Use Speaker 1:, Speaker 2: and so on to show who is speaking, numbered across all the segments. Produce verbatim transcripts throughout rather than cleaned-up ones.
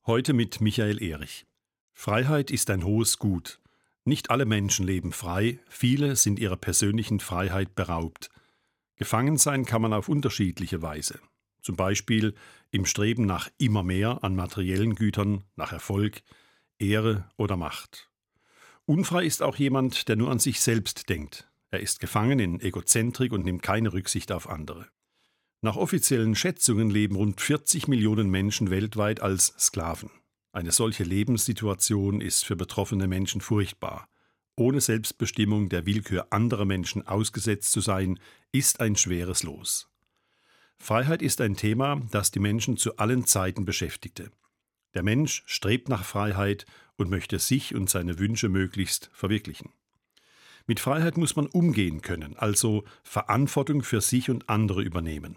Speaker 1: Heute mit Michael Erich. Freiheit ist ein hohes Gut. Nicht alle Menschen leben frei, viele sind ihrer persönlichen Freiheit beraubt. Gefangen sein kann man auf unterschiedliche Weise. Zum Beispiel im Streben nach immer mehr an materiellen Gütern, nach Erfolg, Ehre oder Macht. Unfrei ist auch jemand, der nur an sich selbst denkt. Er ist gefangen in Egozentrik und nimmt keine Rücksicht auf andere. Nach offiziellen Schätzungen leben rund vierzig Millionen Menschen weltweit als Sklaven. Eine solche Lebenssituation ist für betroffene Menschen furchtbar. Ohne Selbstbestimmung der Willkür anderer Menschen ausgesetzt zu sein, ist ein schweres Los. Freiheit ist ein Thema, das die Menschen zu allen Zeiten beschäftigte. Der Mensch strebt nach Freiheit und möchte sich und seine Wünsche möglichst verwirklichen. Mit Freiheit muss man umgehen können, also Verantwortung für sich und andere übernehmen.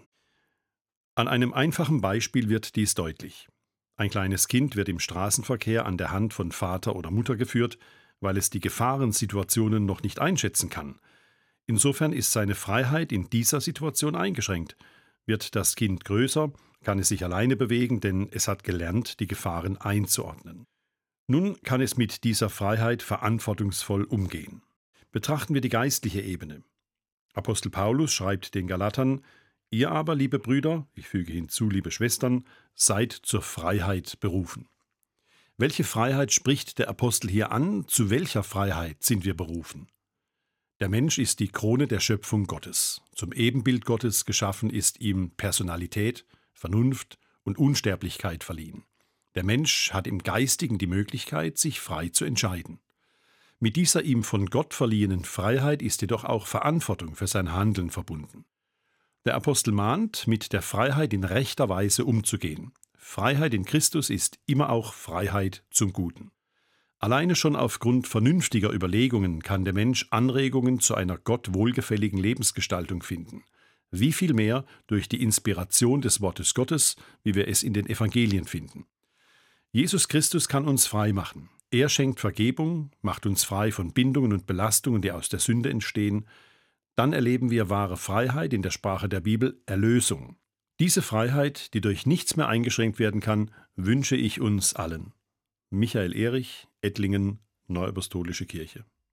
Speaker 1: An einem einfachen Beispiel wird dies deutlich. Ein kleines Kind wird im Straßenverkehr an der Hand von Vater oder Mutter geführt, weil es die Gefahrensituationen noch nicht einschätzen kann. Insofern ist seine Freiheit in dieser Situation eingeschränkt. Wird das Kind größer, kann es sich alleine bewegen, denn es hat gelernt, die Gefahren einzuordnen. Nun kann es mit dieser Freiheit verantwortungsvoll umgehen. Betrachten wir die geistliche Ebene. Apostel Paulus schreibt den Galatern: Ihr aber, liebe Brüder, ich füge hinzu, liebe Schwestern, seid zur Freiheit berufen. Welche Freiheit spricht der Apostel hier an? Zu welcher Freiheit sind wir berufen? Der Mensch ist die Krone der Schöpfung Gottes. Zum Ebenbild Gottes geschaffen ist ihm Personalität, Vernunft und Unsterblichkeit verliehen. Der Mensch hat im Geistigen die Möglichkeit, sich frei zu entscheiden. Mit dieser ihm von Gott verliehenen Freiheit ist jedoch auch Verantwortung für sein Handeln verbunden. Der Apostel mahnt, mit der Freiheit in rechter Weise umzugehen. Freiheit in Christus ist immer auch Freiheit zum Guten. Alleine schon aufgrund vernünftiger Überlegungen kann der Mensch Anregungen zu einer Gott wohlgefälligen Lebensgestaltung finden. Wie viel mehr durch die Inspiration des Wortes Gottes, wie wir es in den Evangelien finden. Jesus Christus kann uns frei machen. Er schenkt Vergebung, macht uns frei von Bindungen und Belastungen, die aus der Sünde entstehen. Dann erleben wir wahre Freiheit, in der Sprache der Bibel Erlösung. Diese Freiheit, die durch nichts mehr eingeschränkt werden kann, wünsche ich uns allen. Michael Erich, Ettlingen, Neuapostolische Kirche.